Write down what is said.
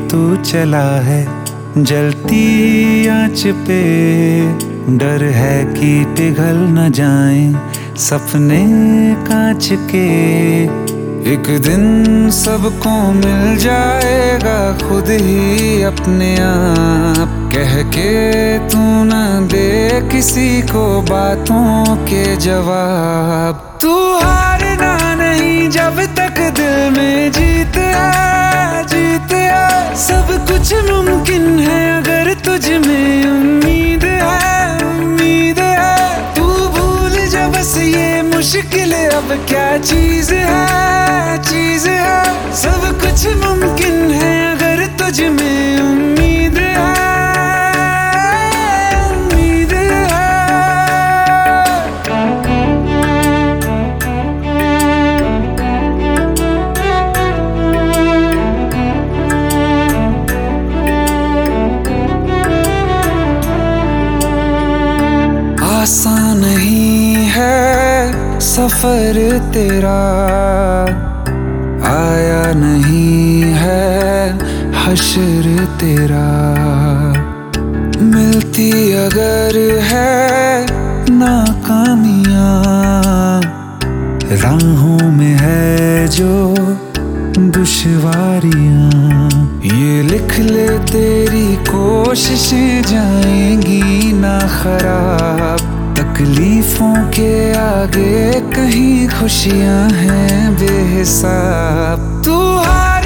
तू चला है जलती आंच पे, डर है कि पिघल न जाएं सपने कांच के। एक दिन सबको मिल जाएगा खुद ही अपने आप, कह के तू न दे किसी को बातों के जवाब। तू हारना नहीं जब तक दिल में जीत है, जीत है। सब कुछ मुमकिन है अगर तुझ में उम्मीद है, उम्मीद है। तू भूल जा बस ये मुश्किल अब क्या चीज है, चीज है। सब कुछ मुमकिन है अगर तुझ में उम्मीद है, उम्मीद है। आसान नहीं है सफर तेरा, आया नहीं है हश्र तेरा। मिलती अगर है नाकामियां, राहों में है जो दुश्वारियां। ये लिख ले तेरी कोशिशें जाएंगी ना खराब, तकलीफों के आगे कहीं खुशियां हैं बेहिसाब। तू